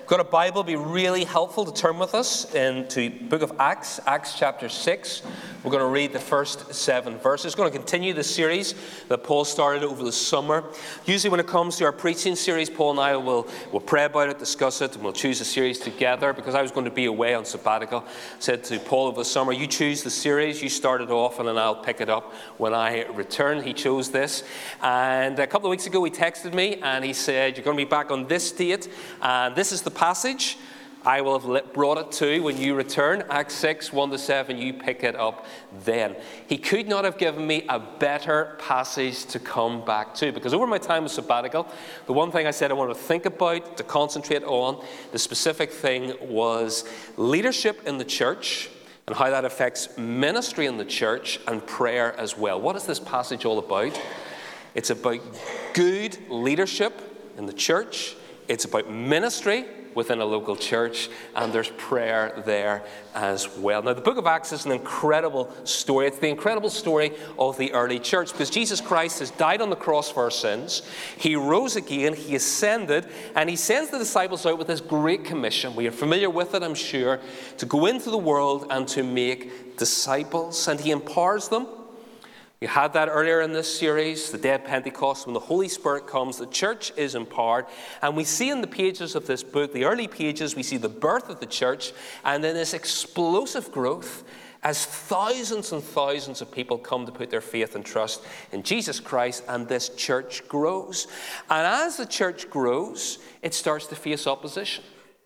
got a Bible, it'd be really helpful to turn with us into the book of Acts, Acts chapter 6. We're going to read the first 7 verses. We're going to continue the series that Paul started over the summer. Usually when it comes to our preaching series, Paul and I will pray about it, discuss it, and we'll choose a series together. Because I was going to be away on sabbatical, I said to Paul over the summer, you choose the series, you start it off, and then I'll pick it up when I return. He chose this. And a couple of weeks ago he texted me and he said, you're going to be back on this date, and this is the passage I will have brought it to when you return. Acts 6, 1-7, you pick it up then. He could not have given me a better passage to come back to, because over my time of sabbatical, the one thing I said I wanted to think about, to concentrate on, the specific thing was leadership in the church and how that affects ministry in the church and prayer as well. What is this passage all about? It's about good leadership in the church. It's about ministry within a local church, and there's prayer there as well. Now, the book of Acts is an incredible story. It's the incredible story of the early church, because Jesus Christ has died on the cross for our sins. He rose again, he ascended, and he sends the disciples out with this great commission. We are familiar with it, I'm sure, to go into the world and to make disciples, and he empowers them. You had that earlier in this series, the day of Pentecost, when the Holy Spirit comes, the church is empowered. And we see in the pages of this book, the early pages, we see the birth of the church, and then this explosive growth as thousands and thousands of people come to put their faith and trust in Jesus Christ, and this church grows. And as the church grows, it starts to face opposition.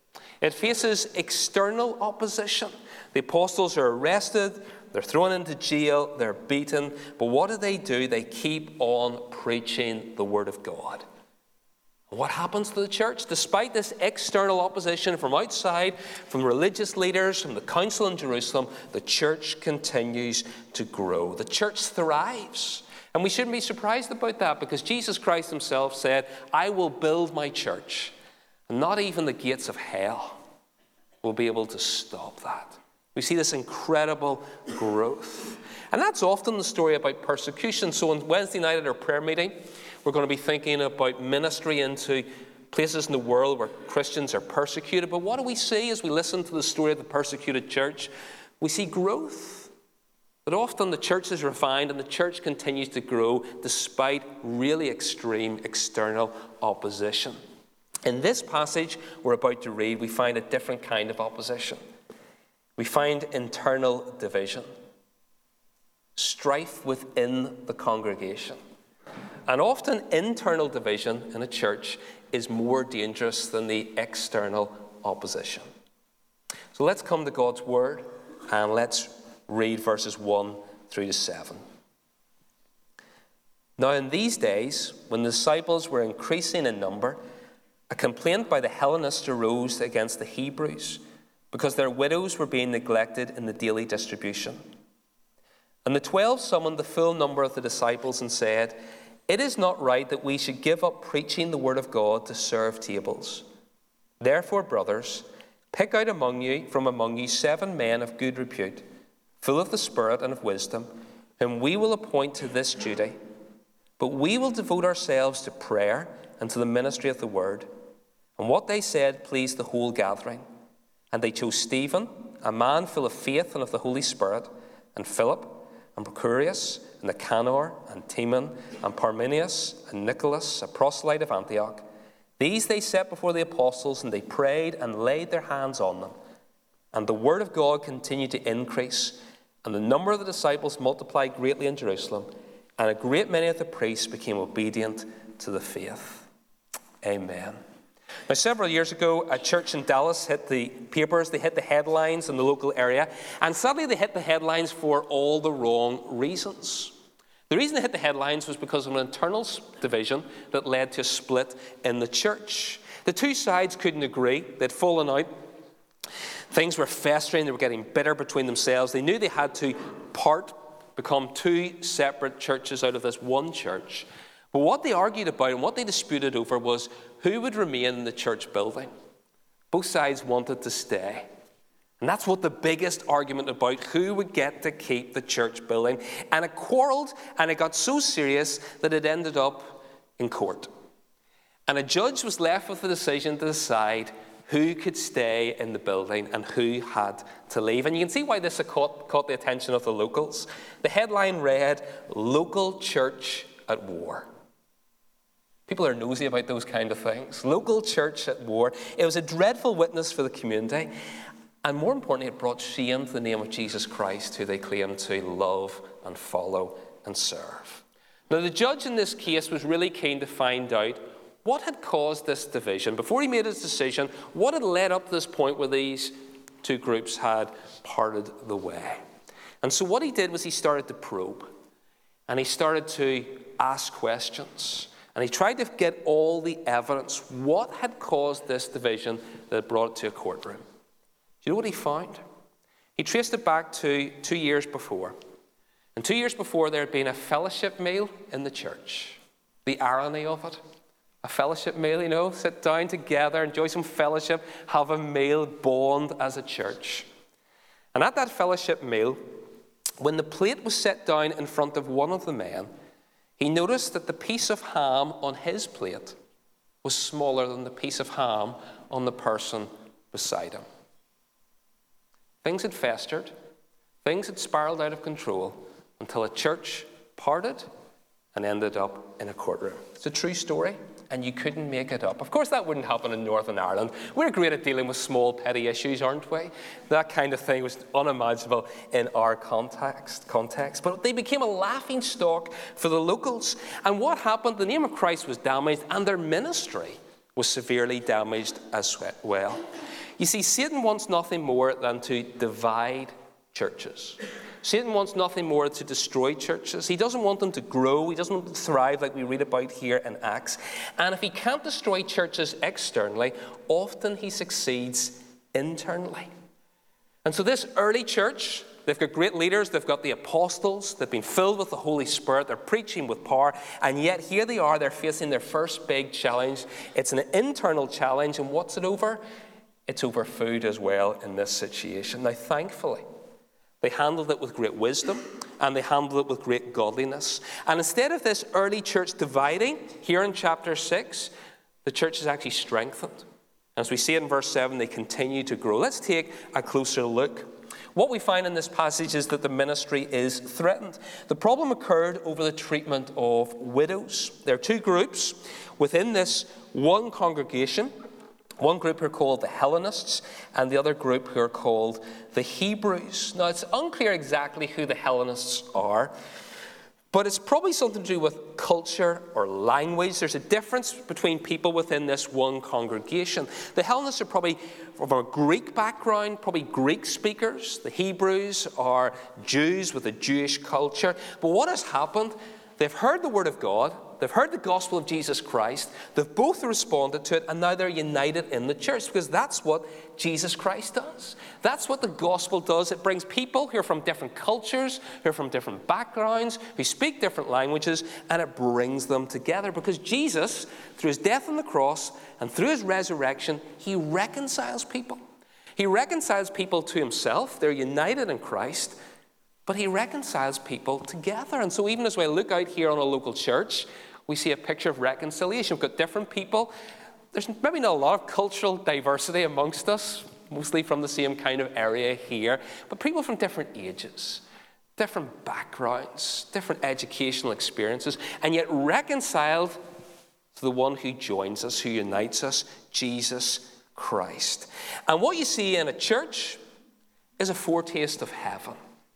It faces external opposition. The apostles are arrested, they're thrown into jail, they're beaten. But what do? They keep on preaching the Word of God. And what happens to the church? Despite this external opposition from outside, from religious leaders, from the council in Jerusalem, the church continues to grow. The church thrives. And we shouldn't be surprised about that, because Jesus Christ himself said, I will build my church, and not even the gates of hell will be able to stop that. We see this incredible growth. And that's often the story about persecution. So on Wednesday night at our prayer meeting, we're going to be thinking about ministry into places in the world where Christians are persecuted. But what do we see as we listen to the story of the persecuted church? We see growth. But often the church is refined and the church continues to grow despite really extreme external opposition. In this passage we're about to read, we find a different kind of opposition. We find internal division, strife within the congregation. And often internal division in a church is more dangerous than the external opposition. So let's come to God's Word and let's read verses 1-7. Now in these days, when the disciples were increasing in number, a complaint by the Hellenists arose against the Hebrews, because their widows were being neglected in the daily distribution. And the 12 summoned the full number of the disciples and said, it is not right that we should give up preaching the word of God to serve tables. Therefore, brothers, pick out from among you 7 men of good repute, full of the Spirit and of wisdom, whom we will appoint to this duty. But we will devote ourselves to prayer and to the ministry of the word. And what they said pleased the whole gathering. And they chose Stephen, a man full of faith and of the Holy Spirit, and Philip, and Prochorus, and Nicanor, and Timon, and Parmenius, and Nicholas, a proselyte of Antioch. These they set before the apostles, and they prayed and laid their hands on them. And the word of God continued to increase, and the number of the disciples multiplied greatly in Jerusalem, and a great many of the priests became obedient to the faith. Amen. Now, several years ago, a church in Dallas hit the papers, they hit the headlines in the local area, and sadly they hit the headlines for all the wrong reasons. The reason they hit the headlines was because of an internal division that led to a split in the church. The two sides couldn't agree, they'd fallen out. Things were festering, they were getting bitter between themselves. They knew they had to become 2 separate churches out of this one church. But what they argued about and what they disputed over was who would remain in the church building. Both sides wanted to stay. And that's what the biggest argument about, who would get to keep the church building. And it quarreled, and it got so serious that it ended up in court. And a judge was left with the decision to decide who could stay in the building and who had to leave. And you can see why this caught the attention of the locals. The headline read, "Local Church at War." People are nosy about those kind of things. Local church at war. It was a dreadful witness for the community. And more importantly, it brought shame to the name of Jesus Christ, who they claimed to love and follow and serve. Now, the judge in this case was really keen to find out what had caused this division. Before he made his decision, what had led up to this point where these two groups had parted the way. And so what he did was he started to probe. And he started to ask questions. And he tried to get all the evidence. What had caused this division that brought it to a courtroom? Do you know what he found? He traced it back to 2 years before. And 2 years before, there had been a fellowship meal in the church. The irony of it. A fellowship meal, sit down together, enjoy some fellowship, have a meal, bond as a church. And at that fellowship meal, when the plate was set down in front of one of the men, he noticed that the piece of ham on his plate was smaller than the piece of ham on the person beside him. Things had festered. Things had spiraled out of control until a church parted and ended up in a courtroom. It's a true story, and you couldn't make it up. Of course, that wouldn't happen in Northern Ireland. We're great at dealing with small, petty issues, aren't we? That kind of thing was unimaginable in our context. But they became a laughing stock for the locals. And what happened? The name of Christ was damaged, and their ministry was severely damaged as well. You see, Satan wants nothing more than to divide churches. Satan wants nothing more to destroy churches. He doesn't want them to grow. He doesn't want them to thrive like we read about here in Acts. And if he can't destroy churches externally, often he succeeds internally. And so this early church, they've got great leaders. They've got the apostles. They've been filled with the Holy Spirit. They're preaching with power. And yet here they are. They're facing their first big challenge. It's an internal challenge. And what's it over? It's over food as well in this situation. Now, thankfully, they handled it with great wisdom, and they handled it with great godliness. And instead of this early church dividing, here in chapter 6, the church is actually strengthened. As we see it in verse 7, they continue to grow. Let's take a closer look. What we find in this passage is that the ministry is threatened. The problem occurred over the treatment of widows. There are two groups within this one congregation. One group who are called the Hellenists, and the other group who are called the Hebrews. Now, it's unclear exactly who the Hellenists are, but it's probably something to do with culture or language. There's a difference between people within this one congregation. The Hellenists are probably from a Greek background, probably Greek speakers. The Hebrews are Jews with a Jewish culture. But what has happened? They've heard the word of God. They've heard the gospel of Jesus Christ. They've both responded to it, and now they're united in the church, because that's what Jesus Christ does. That's what the gospel does. It brings people who are from different cultures, who are from different backgrounds, who speak different languages, and it brings them together, because Jesus, through his death on the cross and through his resurrection, he reconciles people. He reconciles people to himself. They're united in Christ, but he reconciles people together. And so even as we look out here on a local church, we see a picture of reconciliation. We've got different people. There's maybe not a lot of cultural diversity amongst us, mostly from the same kind of area here, but people from different ages, different backgrounds, different educational experiences, and yet reconciled to the one who joins us, who unites us, Jesus Christ. And what you see in a church is a foretaste of heaven.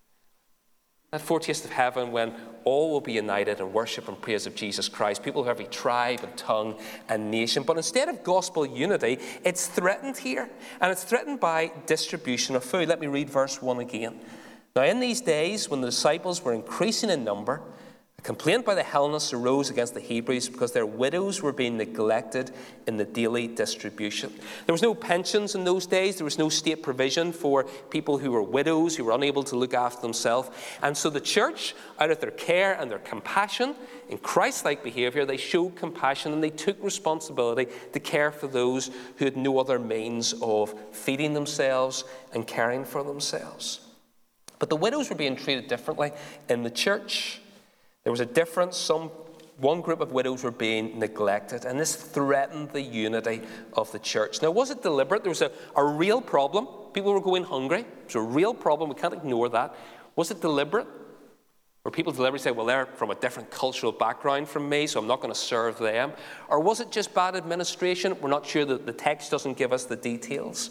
That foretaste of heaven when all will be united in worship and praise of Jesus Christ. People of every tribe and tongue and nation. But instead of gospel unity, it's threatened here. And it's threatened by distribution of food. Let me read verse 1 again. Now in these days, when the disciples were increasing in number, a complaint by the Hellenists arose against the Hebrews because their widows were being neglected in the daily distribution. There was no pensions in those days. There was no state provision for people who were widows, who were unable to look after themselves. And so the church, out of their care and their compassion, in Christ-like behavior, they showed compassion and they took responsibility to care for those who had no other means of feeding themselves and caring for themselves. But the widows were being treated differently in the church. There was a difference. Some one group of widows were being neglected, and this threatened the unity of the church. Now, was it deliberate? There was a real problem. People were going hungry. It was a real problem. We can't ignore that. Was it deliberate? Or people deliberately say, well, they're from a different cultural background from me, so I'm not going to serve them? Or was it just bad administration? We're not sure. The text doesn't give us the details.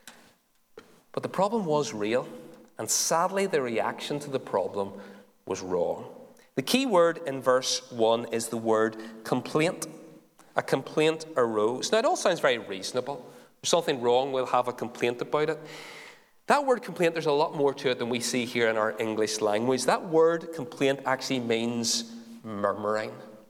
But the problem was real, and sadly, the reaction to the problem was wrong. The key word in verse 1 is the word complaint. A complaint arose. Now, it all sounds very reasonable. There's something wrong, we'll have a complaint about it. That word complaint, there's a lot more to it than we see here in our English language. That word complaint actually means murmuring,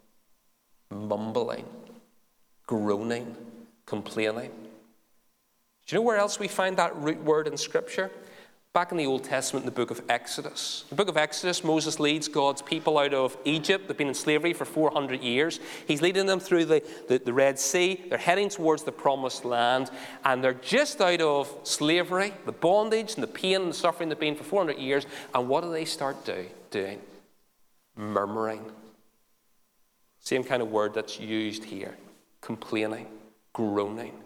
mumbling, groaning, complaining. Do you know where else we find that root word in Scripture? Back in the Old Testament, in the book of Exodus. In the book of Exodus, Moses leads God's people out of Egypt. They've been in slavery for 400 years. He's leading them through the Red Sea. They're heading towards the Promised Land. And they're just out of slavery, the bondage and the pain and the suffering they've been for 400 years. And what do they start doing? Murmuring. Same kind of word that's used here. Complaining, groaning,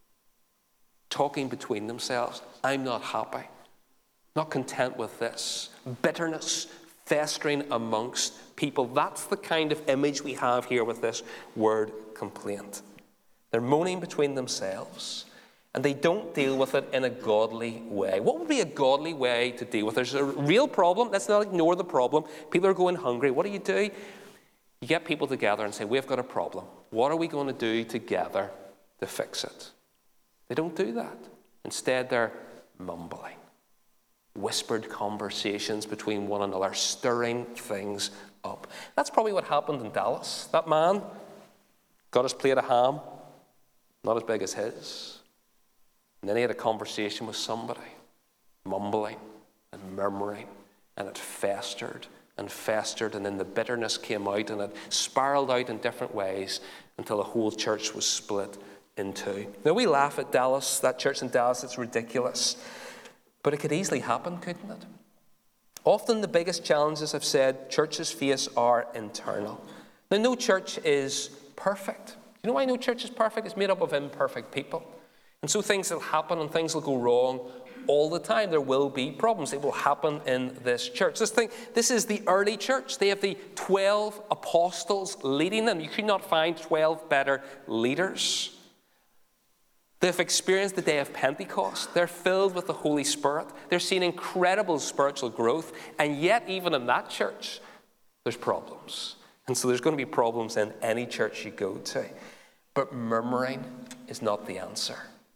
talking between themselves. I'm not happy. Not content with this. Bitterness festering amongst people. That's the kind of image we have here with this word complaint. They're moaning between themselves, and they don't deal with it in a godly way. What would be a godly way to deal with it? There's a real problem. Let's not ignore the problem. People are going hungry. What do? You get people together and say, we've got a problem. What are we going to do together to fix it? They don't do that. Instead, they're mumbling. Whispered conversations between one another, stirring things up. That's probably what happened in Dallas. That man got his plate of ham, not as big as his. And then he had a conversation with somebody, mumbling and murmuring, and it festered, and then the bitterness came out, and it spiraled out in different ways until the whole church was split in two. Now, we laugh at Dallas, that church in Dallas, it's ridiculous. But it could easily happen, couldn't it? Often the biggest challenges, I've said, churches face are internal. Now, no church is perfect. You know why no church is perfect? It's made up of imperfect people. And so things will happen and things will go wrong all the time. There will be problems. They will happen in this church. This is the early church. They have the 12 apostles leading them. You could not find 12 better leaders. They've experienced the day of Pentecost. They're filled with the Holy Spirit. They're seeing incredible spiritual growth. And yet, even in that church, there's problems. And so there's going to be problems in any church you go to. But murmuring is not the answer.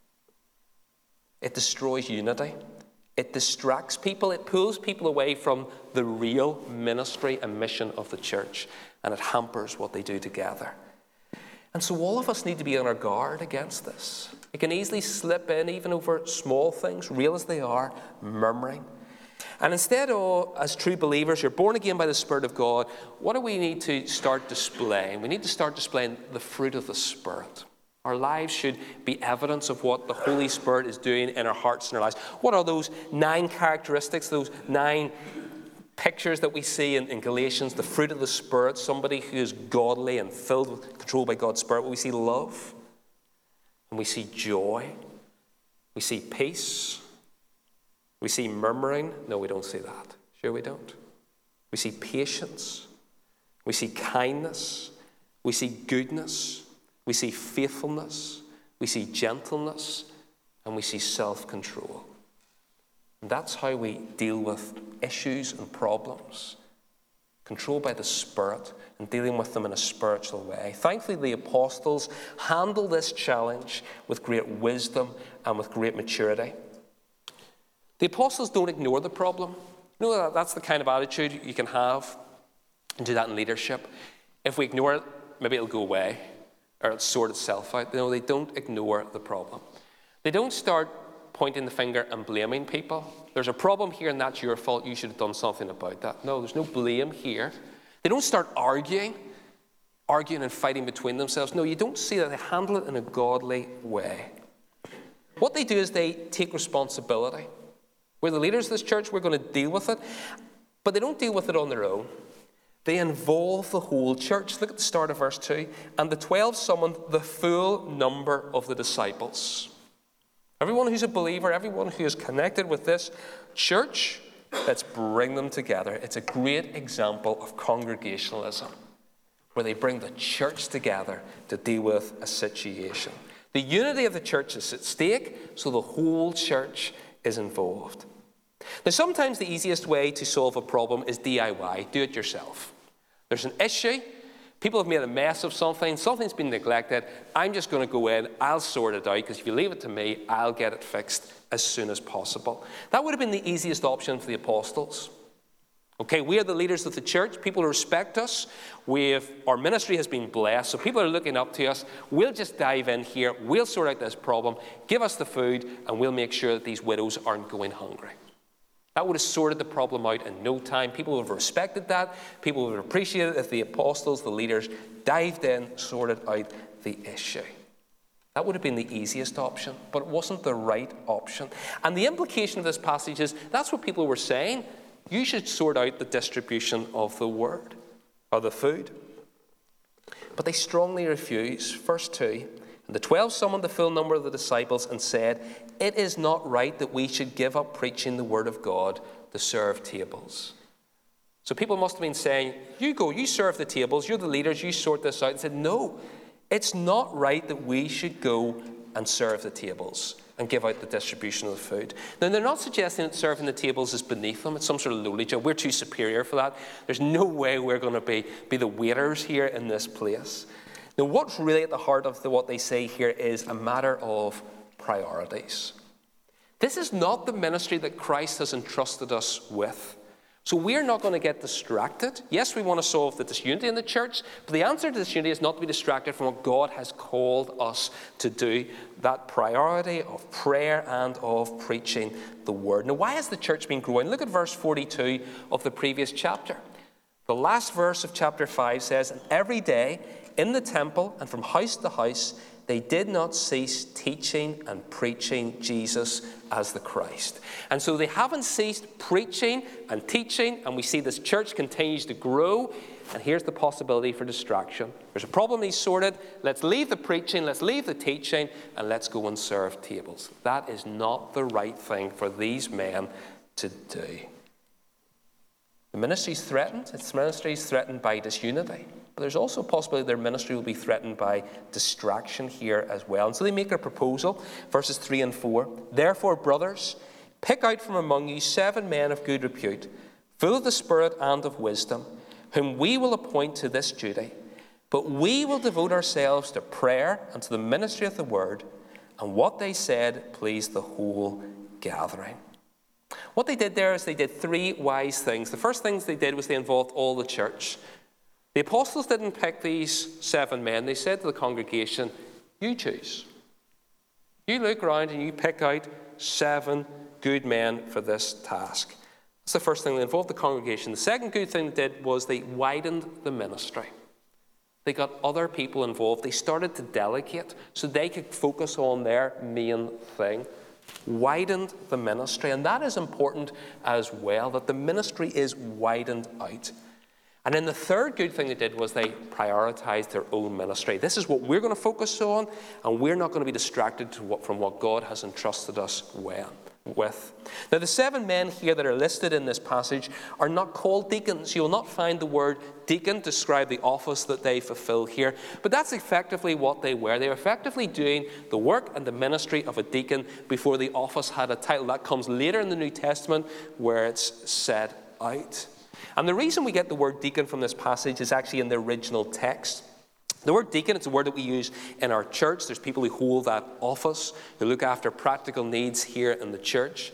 It destroys unity. It distracts people. It pulls people away from the real ministry and mission of the church. And it hampers what they do together. And so all of us need to be on our guard against this. It can easily slip in, even over small things, real as they are, murmuring. And instead of, as true believers, you're born again by the Spirit of God, what do we need to start displaying? We need to start displaying the fruit of the Spirit. Our lives should be evidence of what the Holy Spirit is doing in our hearts and our lives. What are those 9 characteristics, those 9 pictures that we see in Galatians? The fruit of the Spirit, somebody who is godly and filled with, controlled by God's Spirit. We see love, and we see joy, we see peace, we see murmuring. No, we don't see that. Sure we don't. We see patience, we see kindness, we see goodness, we see faithfulness, we see gentleness, and we see self-control. And that's how we deal with issues and problems, controlled by the Spirit and dealing with them in a spiritual way. Thankfully, the apostles handled this challenge with great wisdom and with great maturity. The apostles don't ignore the problem. You know, that's the kind of attitude you can have and do that in leadership. If we ignore it, maybe it'll go away or it'll sort itself out. No, they don't ignore the problem. They don't start pointing the finger and blaming people. There's a problem here and that's your fault. You should have done something about that. No, there's no blame here. They don't start arguing and fighting between themselves. No, you don't see that. They handle it in a godly way. What they do is they take responsibility. We're the leaders of this church. We're going to deal with it. But they don't deal with it on their own. They involve the whole church. Look at the start of verse 2. And the 12 summoned the full number of the disciples. Everyone who's a believer, everyone who is connected with this church, let's bring them together. It's a great example of congregationalism, where they bring the church together to deal with a situation. The unity of the church is at stake, so the whole church is involved. Now, sometimes the easiest way to solve a problem is DIY, do it yourself. There's an issue, people have made a mess of something, something's been neglected, I'm just going to go in, I'll sort it out, because if you leave it to me, I'll get it fixed as soon as possible. That would have been the easiest option for the apostles. Okay, we are the leaders of the church. People respect us. Our ministry has been blessed, so people are looking up to us. We'll just dive in here. We'll sort out this problem. Give us the food, and we'll make sure that these widows aren't going hungry. That would have sorted the problem out in no time. People would have respected that. People would have appreciated it if the apostles, the leaders, dived in, sorted out the issue. That would have been the easiest option, but it wasn't the right option. And the implication of this passage is that's what people were saying. You should sort out the distribution of the word, or the food. But they strongly refuse. Verse 2, and the 12 summoned the full number of the disciples and said, it is not right that we should give up preaching the word of God to serve tables. So people must have been saying, you go, you serve the tables, you're the leaders, you sort this out. And said, no, it's not right that we should go and serve the tables and give out the distribution of the food. Now, they're not suggesting that serving the tables is beneath them. It's some sort of lowly job. We're too superior for that. There's no way we're going to be the waiters here in this place. Now, what's really at the heart of what they say here is a matter of priorities. This is not the ministry that Christ has entrusted us with. So we're not going to get distracted. Yes, we want to solve the disunity in the church, but the answer to disunity is not to be distracted from what God has called us to do, that priority of prayer and of preaching the word. Now, why has the church been growing? Look at verse 42 of the previous chapter. The last verse of chapter 5 says, and every day in the temple and from house to house, they did not cease teaching and preaching Jesus as the Christ. And so they haven't ceased preaching and teaching, and we see this church continues to grow. And here's the possibility for distraction. There's a problem he's sorted. Let's leave the preaching, let's leave the teaching, and let's go and serve tables. That is not the right thing for these men to do. The ministry is threatened. Its ministry is threatened by disunity. But there's also a possibility their ministry will be threatened by distraction here as well. And so they make a proposal, verses 3 and 4. Therefore, brothers, pick out from among you 7 men of good repute, full of the Spirit and of wisdom, whom we will appoint to this duty. But we will devote ourselves to prayer and to the ministry of the word. And what they said pleased the whole gathering. What they did there is they did 3 wise things. The first things they did was they involved all the church. The apostles didn't pick these 7 men. They said to the congregation, you choose. You look around and you pick out 7 good men for this task. That's the first thing. They involved the congregation. The second good thing they did was they widened the ministry. They got other people involved. They started to delegate so they could focus on their main thing. Widened the ministry. And that is important as well, that the ministry is widened out. And then the third good thing they did was they prioritized their own ministry. This is what we're going to focus on, and we're not going to be distracted from what God has entrusted us with. Now, the 7 men here that are listed in this passage are not called deacons. You will not find the word deacon to describe the office that they fulfill here, but that's effectively what they were. They were effectively doing the work and the ministry of a deacon before the office had a title. That comes later in the New Testament where it's set out. And the reason we get the word deacon from this passage is actually in the original text. The word deacon, it's a word that we use in our church. There's people who hold that office, who look after practical needs here in the church.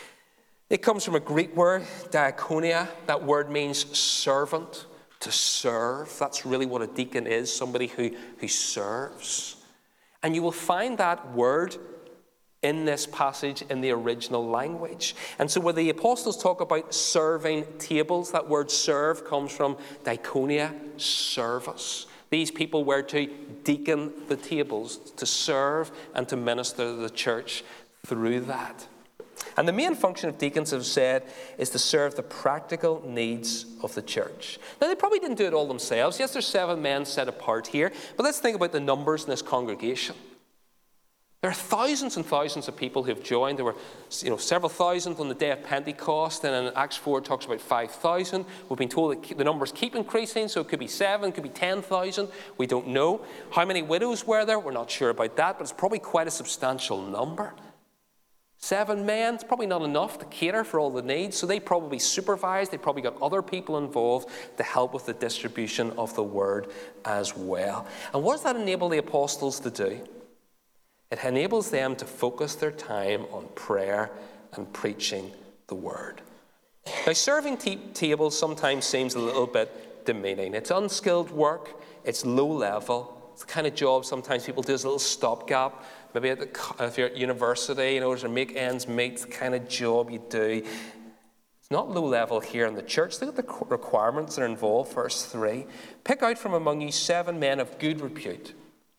It comes from a Greek word, diakonia. That word means servant, to serve. That's really what a deacon is, somebody who serves. And you will find that word in this passage in the original language. And so when the apostles talk about serving tables, that word serve comes from diakonia, service. These people were to deacon the tables, to serve and to minister to the church through that. And the main function of deacons, as I've said, is to serve the practical needs of the church. Now, they probably didn't do it all themselves. Yes, there's 7 men set apart here, but let's think about the numbers in this congregation. There are thousands and thousands of people who have joined. There were several thousand on the day of Pentecost, and in Acts 4 it talks about 5,000. We've been told that the numbers keep increasing, so it could be 7, it could be 10,000. We don't know. How many widows were there? We're not sure about that, but it's probably quite a substantial number. 7 men, it's probably not enough to cater for all the needs, so they probably supervised, they probably got other people involved to help with the distribution of the word as well. And what does that enable the apostles to do? It enables them to focus their time on prayer and preaching the word. Now, serving tables sometimes seems a little bit demeaning. It's unskilled work, it's low level, it's the kind of job sometimes people do as a little stopgap. Maybe if you're at university, to make ends meet, it's the kind of job you do. It's not low level here in the church. Look at the requirements that are involved, verse 3. Pick out from among you 7 men of good repute.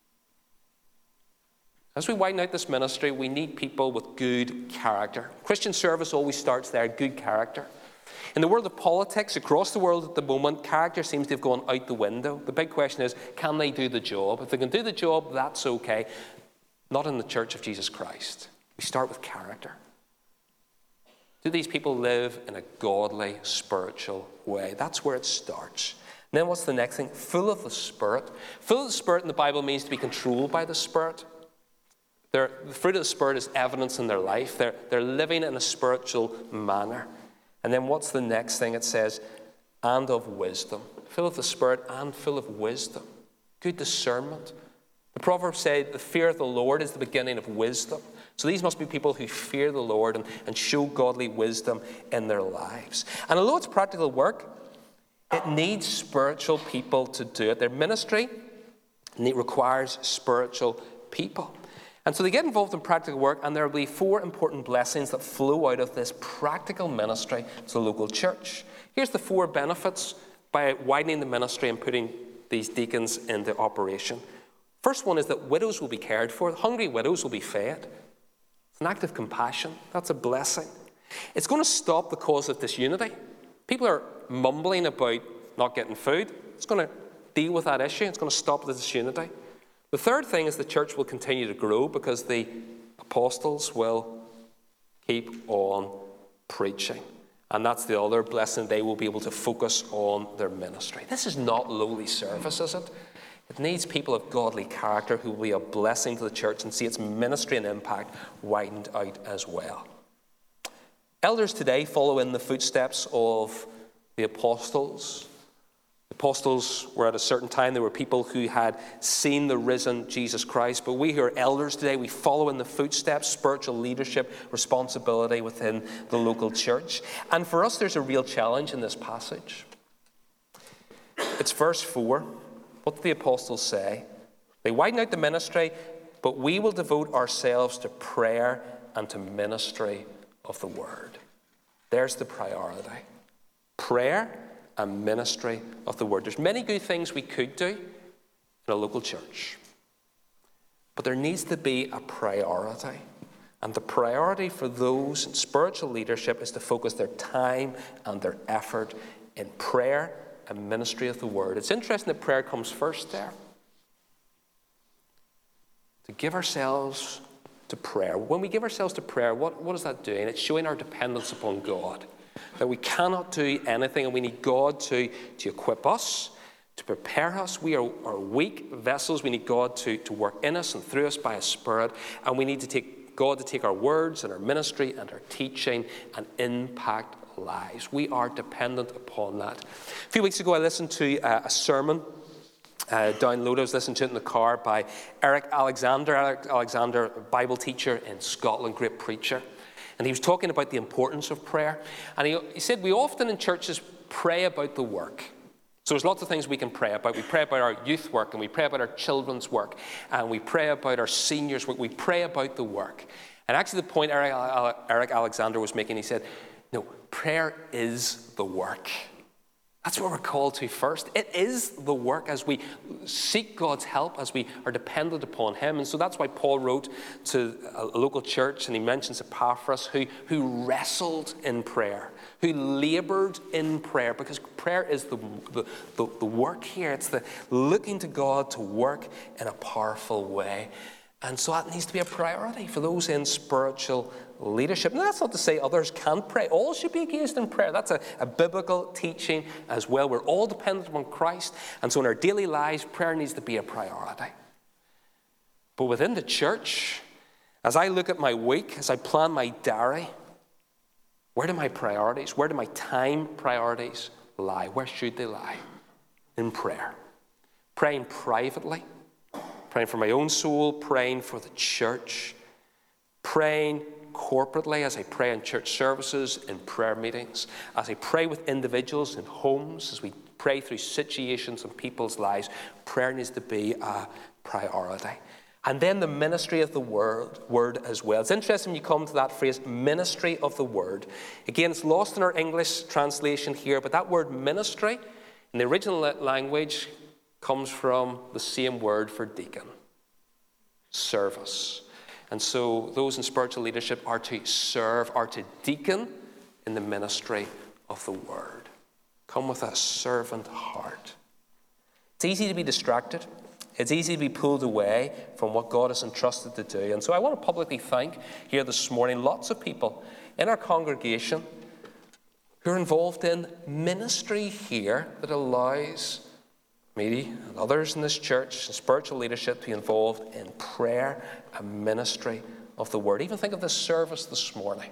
As we widen out this ministry, we need people with good character. Christian service always starts there, good character. In the world of politics, across the world at the moment, character seems to have gone out the window. The big question is, can they do the job? If they can do the job, that's okay. Not in the Church of Jesus Christ. We start with character. Do these people live in a godly, spiritual way? That's where it starts. And then what's the next thing? Full of the Spirit. Full of the Spirit in the Bible means to be controlled by the Spirit. The fruit of the Spirit is evidence in their life. They're living in a spiritual manner. And then what's the next thing? It says, and of wisdom. Full of the Spirit and full of wisdom. Good discernment. The Proverbs say the fear of the Lord is the beginning of wisdom. So these must be people who fear the Lord and show godly wisdom in their lives. And although it's practical work, it needs spiritual people to do it. Their ministry requires spiritual people. And so they get involved in practical work, and there will be 4 important blessings that flow out of this practical ministry to the local church. Here's the 4 benefits by widening the ministry and putting these deacons into operation. First one is that widows will be cared for. Hungry widows will be fed. It's an act of compassion. That's a blessing. It's going to stop the cause of disunity. People are mumbling about not getting food. It's going to deal with that issue. It's going to stop the disunity. The third thing is the church will continue to grow because the apostles will keep on preaching. And that's the other blessing. They will be able to focus on their ministry. This is not lowly service, is it? It needs people of godly character who will be a blessing to the church and see its ministry and impact widened out as well. Elders today follow in the footsteps of the apostles. The apostles were at a certain time, there were people who had seen the risen Jesus Christ, but we who are elders today, we follow in the footsteps, spiritual leadership, responsibility within the local church. And for us, there's a real challenge in this passage. It's verse 4. What do the apostles say? They widen out the ministry, but we will devote ourselves to prayer and to ministry of the word. There's the priority. Prayer and ministry of the word. There's many good things we could do in a local church. But there needs to be a priority. And the priority for those in spiritual leadership is to focus their time and their effort in prayer and ministry of the word. It's interesting that prayer comes first there. To give ourselves to prayer. When we give ourselves to prayer, what is that doing? It's showing our dependence upon God. That we cannot do anything and we need God to equip us, to prepare us. We are weak vessels. We need God to work in us and through us by His Spirit. And we need to take God to take our words and our ministry and our teaching and impact lives. We are dependent upon that. A few weeks ago I listened to a sermon download. I was listening to it in the car by Eric Alexander. Eric Alexander, a Bible teacher in Scotland, great preacher. And he was talking about the importance of prayer. And he said, we often in churches pray about the work. So there's lots of things we can pray about. We pray about our youth work, and we pray about our children's work, and we pray about our seniors' work. We pray about the work. And actually the point Eric Alexander was making, he said, no, prayer is the work. That's what we're called to first. It is the work as we seek God's help, as we are dependent upon him. And so that's why Paul wrote to a local church, and he mentions Epaphras, who wrestled in prayer, who labored in prayer, because prayer is the work here. It's the looking to God to work in a powerful way. And so that needs to be a priority for those in spiritual leadership. And that's not to say others can't pray. All should be engaged in prayer. That's a biblical teaching as well. We're all dependent upon Christ. And so in our daily lives, prayer needs to be a priority. But within the church, as I look at my week, as I plan my diary, where do my priorities, where do my time priorities lie? Where should they lie? In prayer. Praying privately. Praying for my own soul, praying for the church, praying corporately as I pray in church services, in prayer meetings, as I pray with individuals in homes, as we pray through situations in people's lives. Prayer needs to be a priority. And then the ministry of the word as well. It's interesting when you come to that phrase, ministry of the word. Again, it's lost in our English translation here, but that word ministry in the original language comes from the same word for deacon, service. And so those in spiritual leadership are to serve, are to deacon in the ministry of the word. Come with a servant heart. It's easy to be distracted. It's easy to be pulled away from what God has entrusted to do. And so I want to publicly thank here this morning lots of people in our congregation who are involved in ministry here that allows me and others in this church and spiritual leadership to be involved in prayer and ministry of the word. Even think of this service this morning.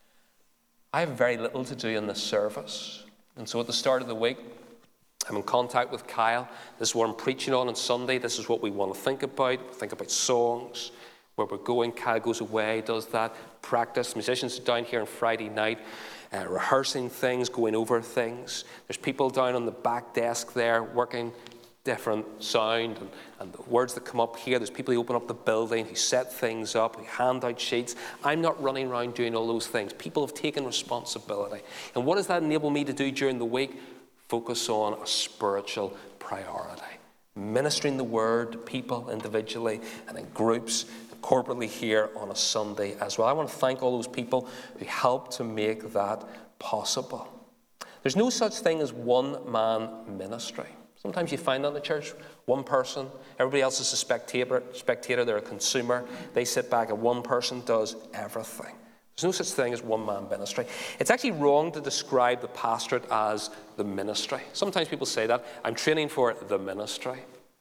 I have very little to do in this service. And so at the start of the week, I'm in contact with Kyle. This is what I'm preaching on Sunday. This is what we want to think about. Think about songs, where we're going. Kyle goes away, does that, practice. Musicians are down here on Friday night, rehearsing things, going over things. There's people down on the back desk there working different sound and the words that come up here. There's people who open up the building, who set things up, who hand out sheets. I'm not running around doing all those things. People have taken responsibility. And what does that enable me to do during the week? Focus on a spiritual priority. Ministering the word to people individually and in groups, and corporately here on a Sunday as well. I want to thank all those people who helped to make that possible. There's no such thing as one-man ministry. Sometimes you find that in the church, one person, everybody else is a spectator, they're a consumer. They sit back and one person does everything. There's no such thing as one-man ministry. It's actually wrong to describe the pastorate as the ministry. Sometimes people say that. I'm training for the ministry.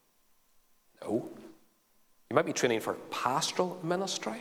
No. You might be training for pastoral ministry.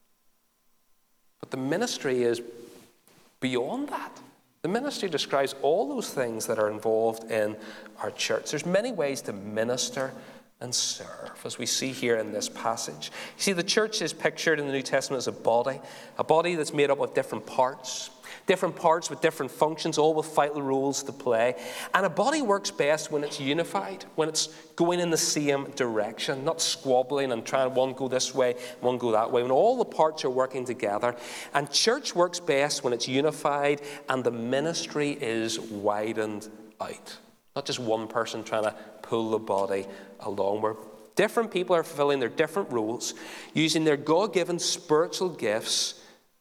But the ministry is beyond that. The ministry describes all those things that are involved in our church. There's many ways to minister and serve, as we see here in this passage. You see, the church is pictured in the New Testament as a body that's made up of different parts with different functions, all with vital roles to play. And a body works best when it's unified, when it's going in the same direction, not squabbling and trying one go this way, one go that way, when all the parts are working together. And church works best when it's unified and the ministry is widened out. Not just one person trying to pull the body along, where different people are fulfilling their different roles, using their God-given spiritual gifts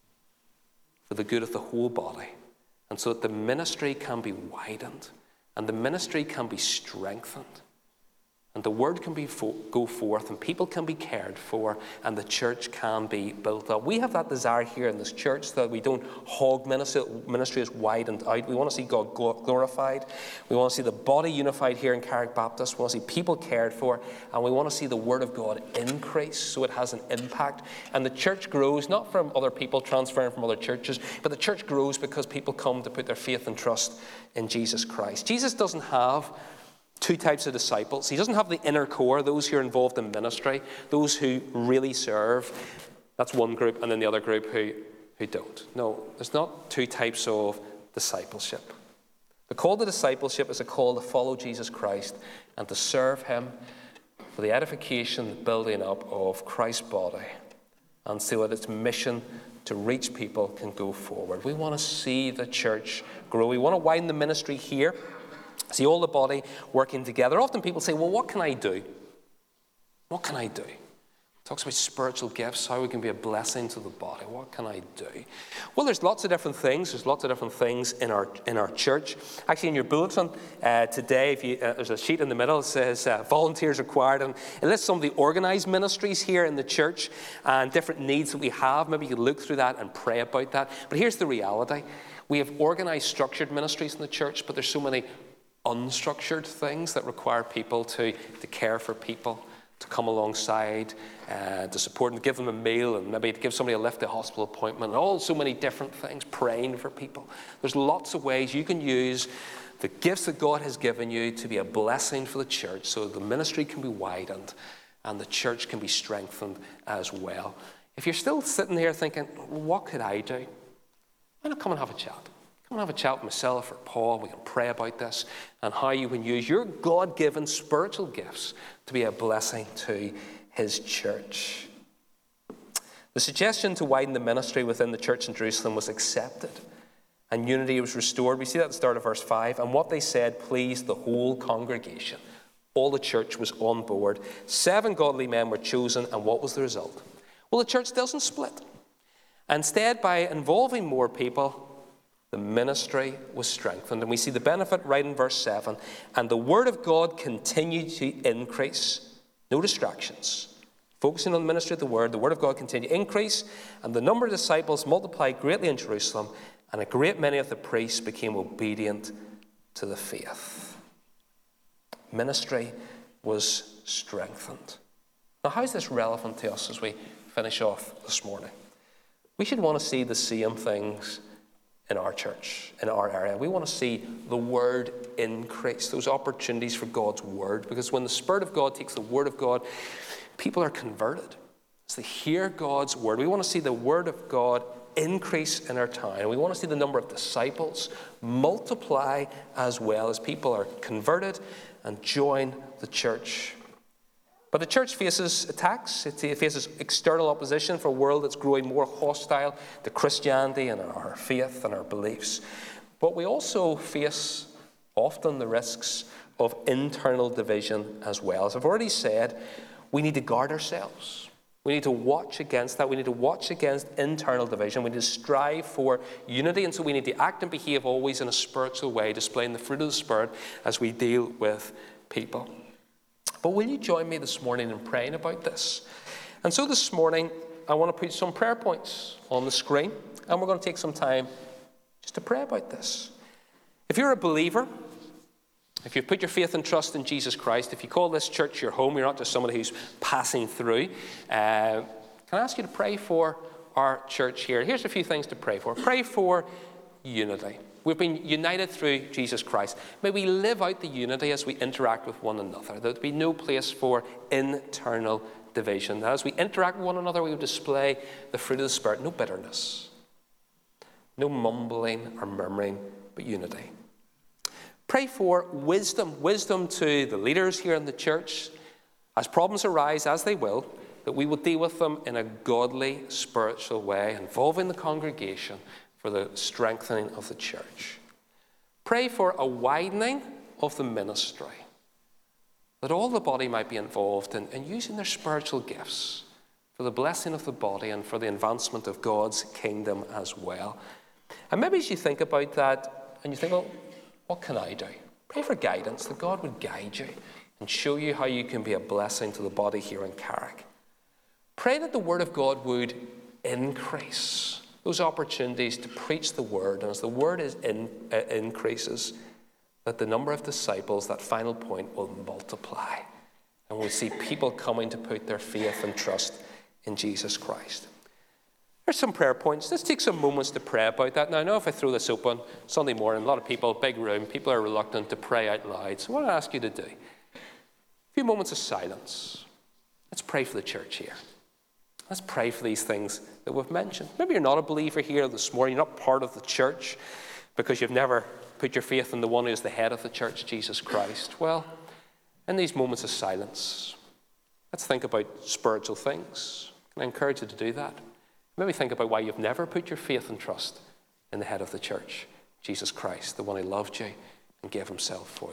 for the good of the whole body, and so that the ministry can be widened and the ministry can be strengthened and the word can go forth and people can be cared for and the church can be built up. We have that desire here in this church, that we don't hog ministry. Ministry is widened out. We want to see God glorified. We want to see the body unified here in Carrick Baptist. We want to see people cared for, and we want to see the word of God increase so it has an impact. And the church grows not from other people transferring from other churches, but the church grows because people come to put their faith and trust in Jesus Christ. Jesus doesn't have two types of disciples. He doesn't have the inner core, those who are involved in ministry, those who really serve. That's one group, and then the other group who don't. No, there's not two types of discipleship. The call to discipleship is a call to follow Jesus Christ and to serve him for the edification, the building up of Christ's body, and so that its mission to reach people can go forward. We want to see the church grow. We want to widen the ministry here See, all the body working together. Often people say, well, what can I do? What can I do? It talks about spiritual gifts, how we can be a blessing to the body. What can I do? Well, there's lots of different things. There's lots of different things in our church. Actually, in your bulletin today, there's a sheet in the middle that says volunteers required. And it lists some of the organised ministries here in the church and different needs that we have. Maybe you could look through that and pray about that. But here's the reality. We have organised, structured ministries in the church, but there's so many unstructured things that require people to care for people, to come alongside, to support and give them a meal, and maybe to give somebody a lift to a hospital appointment, and all so many different things, praying for people. There's lots of ways you can use the gifts that God has given you to be a blessing for the church so the ministry can be widened and the church can be strengthened as well. If you're still sitting here thinking, well, what could I do? Why not come and have a chat? Come and have a chat with myself or Paul. We can pray about this and how you can use your God-given spiritual gifts to be a blessing to his church. The suggestion to widen the ministry within the church in Jerusalem was accepted, and unity was restored. We see that at the start of verse 5. And what they said pleased the whole congregation. All the church was on board. 7 godly men were chosen, and what was the result? Well, the church doesn't split. Instead, by involving more people, the ministry was strengthened. And we see the benefit right in verse 7. And the word of God continued to increase. No distractions. Focusing on the ministry of the word of God continued to increase. And the number of disciples multiplied greatly in Jerusalem. And a great many of the priests became obedient to the faith. Ministry was strengthened. Now, how is this relevant to us as we finish off this morning? We should want to see the same things in our church, in our area. We want to see the word increase, those opportunities for God's word, because when the Spirit of God takes the word of God, people are converted. As they hear God's word, we want to see the word of God increase in our town. We want to see the number of disciples multiply as well as people are converted and join the church. But the church faces attacks. It faces external opposition for a world that's growing more hostile to Christianity and our faith and our beliefs. But we also face often the risks of internal division as well. As I've already said, we need to guard ourselves. We need to watch against that. We need to watch against internal division. We need to strive for unity. And so we need to act and behave always in a spiritual way, displaying the fruit of the Spirit as we deal with people. But will you join me this morning in praying about this? And so this morning, I want to put some prayer points on the screen, and we're going to take some time just to pray about this. If you're a believer, if you've put your faith and trust in Jesus Christ, if you call this church your home, you're not just somebody who's passing through, can I ask you to pray for our church here? Here's a few things to pray for. Pray for unity. We've been united through Jesus Christ. May we live out the unity as we interact with one another. There would be no place for internal division. As we interact with one another, we would display the fruit of the Spirit. No bitterness, no mumbling or murmuring, but unity. Pray for wisdom. Wisdom to the leaders here in the church. As problems arise, as they will, that we will deal with them in a godly, spiritual way, involving the congregation for the strengthening of the church. Pray for a widening of the ministry, that all the body might be involved in using their spiritual gifts for the blessing of the body and for the advancement of God's kingdom as well. And maybe as you think about that, and you think, well, what can I do? Pray for guidance, that God would guide you and show you how you can be a blessing to the body here in Carrick. Pray that the word of God would increase those opportunities to preach the word, and as the word increases, that the number of disciples, that final point, will multiply, and we'll see people coming to put their faith and trust in Jesus Christ. There's some prayer points. Let's take some moments to pray about that. Now, I know if I throw this open Sunday morning, a lot of people, big room, people are reluctant to pray out loud. So what I ask you to do, a few moments of silence. Let's pray for the church here. Let's pray for these things that we've mentioned. Maybe you're not a believer here this morning. You're not part of the church because you've never put your faith in the one who is the head of the church, Jesus Christ. Well, in these moments of silence, let's think about spiritual things. Can I encourage you to do that? Maybe think about why you've never put your faith and trust in the head of the church, Jesus Christ, the one who loved you and gave himself for